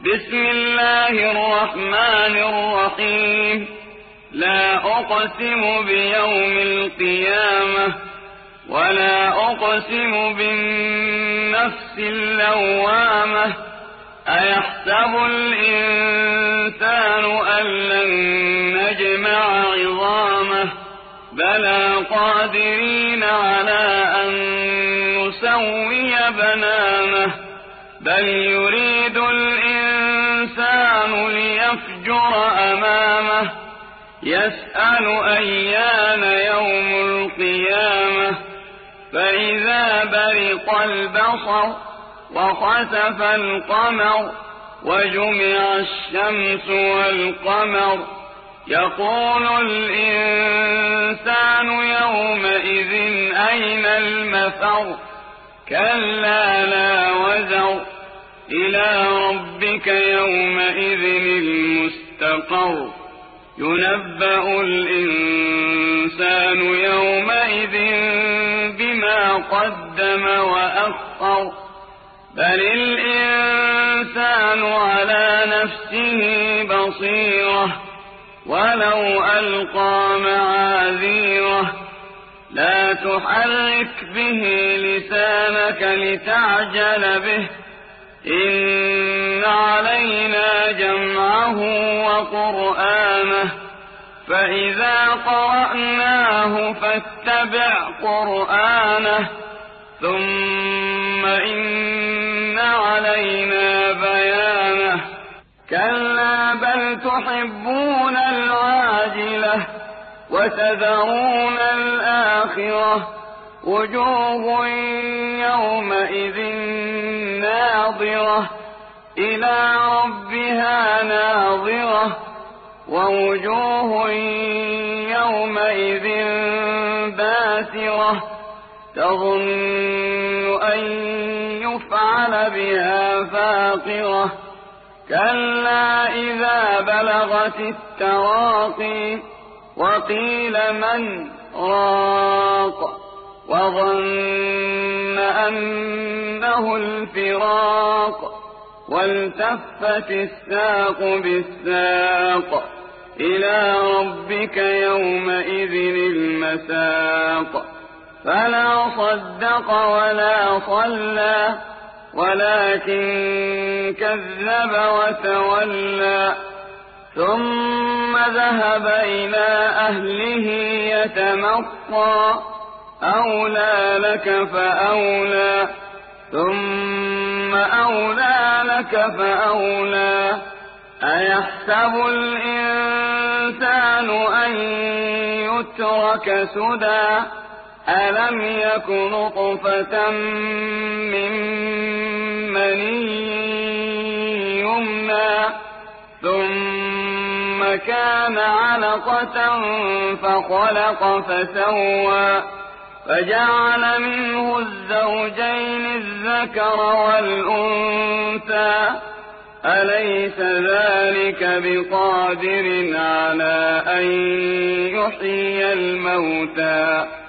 بسم الله الرحمن الرحيم. لا أقسم بيوم القيامة ولا أقسم بالنفس اللوامة. أيحسب الإنسان أن لن نجمع عظامه بلى قادرين على أن نسوي بنانه بل يريد الإنسان ليفجر أمامه يسأل أيان يوم القيامة فإذا برق البصر وخسف القمر وجمع الشمس والقمر يقول الإنسان يومئذ أين المفر كلا لا وزر إلى ربك يومئذ المستقر ينبأ الإنسان يومئذ بما قدم وأخر بل الإنسان على نفسه بصيرة ولو ألقى معاذيره لا تحرك به لسانك لتعجل به إن علينا جمعه وقرآنه فإذا قرأناه فاتبع قرآنه ثم إن علينا بيانه كلا بل تحبون العاجلة وتذرون الآخرة وجوه يومئذ ناظرة إلى ربها ناظرة ووجوه يومئذ باسرة تظن أن يفعل بها فاقرة كلا إذا بلغت التراقي وقيل من راق وظن أنه الفراق والتفت الساق بالساق إلى ربك يومئذ المساق فلا صدق ولا صلى ولكن كذب وتولى ثم ذهب إلى أهله يتمطى أولى لك فأولى ثم أولى لك فأولى أيحسب الإنسان أن يترك سدى ألم يك نطفة من مني يمنى ثم كان علقة فخلق فسوى فجعل منه الزوجين الذكر والأنثى أليس ذلك بقادر على أن يحيي الموتى